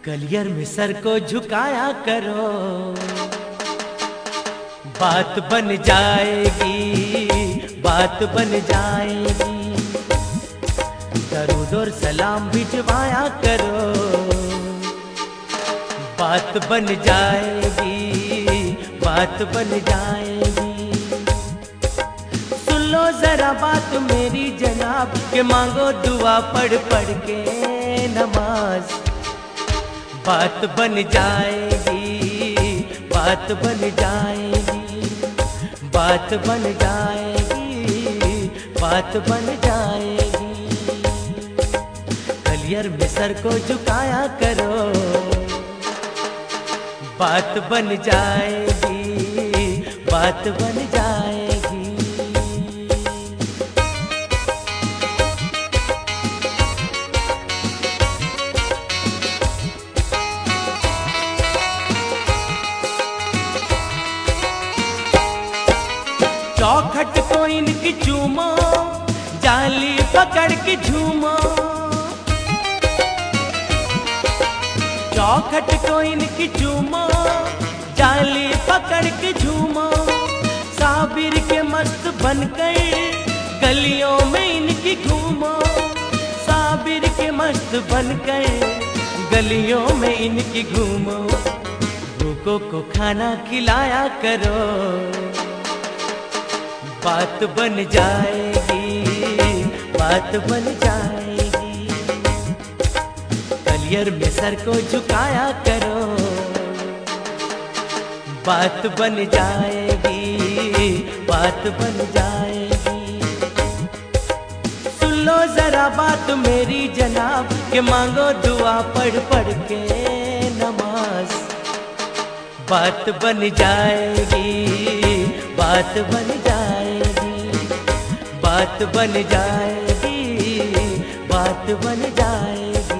कलियर में सर को झुकाया करो, बात बन जाएगी, बात बन जाएगी। दरूद और सलाम भिजवाया करो, बात बन जाएगी, बात बन जाएगी। सुन लो जरा बात मेरी जनाब, के मांगो दुआ पढ़ पढ़ के नमाज। बात बन जाएगी, बात बन जाएगी, बात बन जाएगी, बात बन जाएगी। कलियर में सर को झुकाया करो, बात बन जाएगी, बात बन जाएगी। चौखट को इनकी चूमो, जाली पकड़ के झूमो। चौखट को इनकी चूमो, जाली पकड़ के झूमो। साबिर के मस्त बनकर गलियों में इनकी घूमो, साबिर के मस्त बनकर गलियों में इनकी घूमो। भूखों को खाना खिलाया करो, बात बन जाएगी, बात बन जाएगी। कलियर में सर को झुकाया करो, बात बन जाएगी, बात बन जाएगी। सुन लो जरा बात मेरी जनाब, के मांगो दुआ पढ़ पढ़ के नमाज। बात बन जाएगी, बात बन जाएगी, बात बन जाएगी, बात बन जाएगी।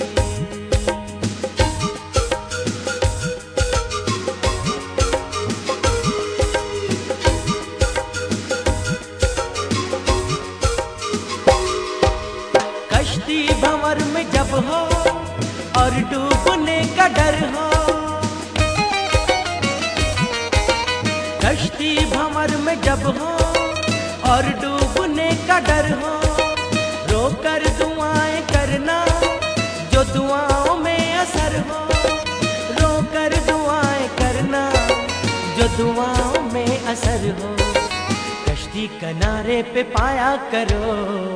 कश्ती भंवर में जब हो और डूबने का डर हो, कश्ती भंवर में जब हो और डूबने का डर हो। रोकर दुआएं करना जो दुआओं में असर हो, रोकर दुआएं करना जो दुआओं में असर हो। कश्ती किनारे पे पाया करो,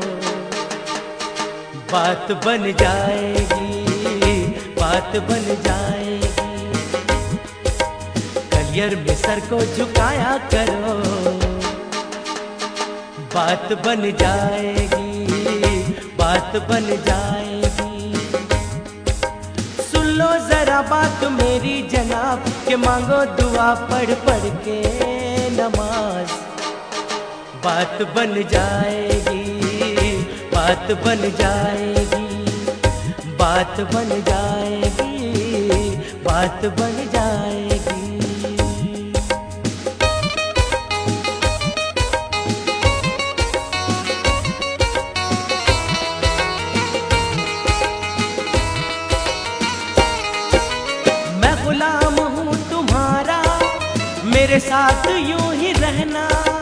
बात बन जाएगी, बात बन जाएगी। कलियर में सर को झुकाया करो, बात बन जाएगी, बात बन जाएगी। सुन लो जरा बात मेरी जनाब, के मांगो दुआ पढ़ पढ़ के नमाज। बात बन जाएगी, बात बन जाएगी, बात बन जाएगी, बात बन जाएगी। गुलाम हूँ तुम्हारा, मेरे साथ यूं ही रहना।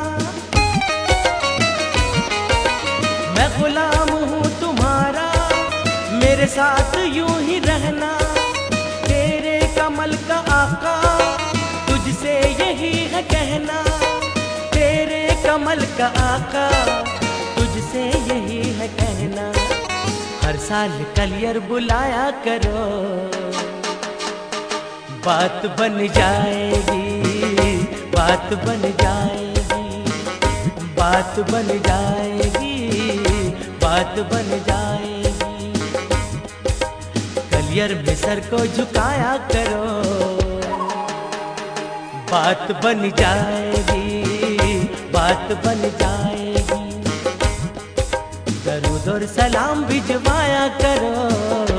मैं गुलाम हूँ तुम्हारा, मेरे साथ यूं ही रहना। तेरे कमल का आका तुझसे यही है कहना, तेरे कमल का आका तुझसे यही है कहना। हर साल कलियर बुलाया करो, बात बन जाएगी, बात बन जाएगी, बात बन जाएगी, बात बन जाएगी। कलियर में सर को झुकाया करो, बात बन जाएगी, बात बन जाएगी। दरूद और सलाम भिजवाया करो,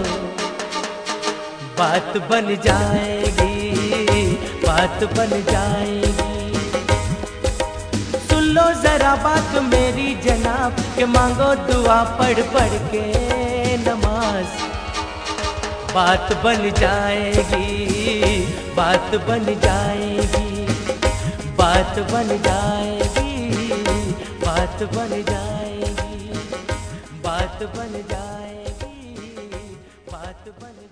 बात बन जाएगी, बात बन जाएगी। सुन लो जरा बात मेरी जनाब, के मांगो दुआ पढ़ पढ़ के नमाज। बात बन जाएगी, बात बन जाएगी, बात बन जाएगी, बात बन जाएगी, बात बन जाएगी, बात बन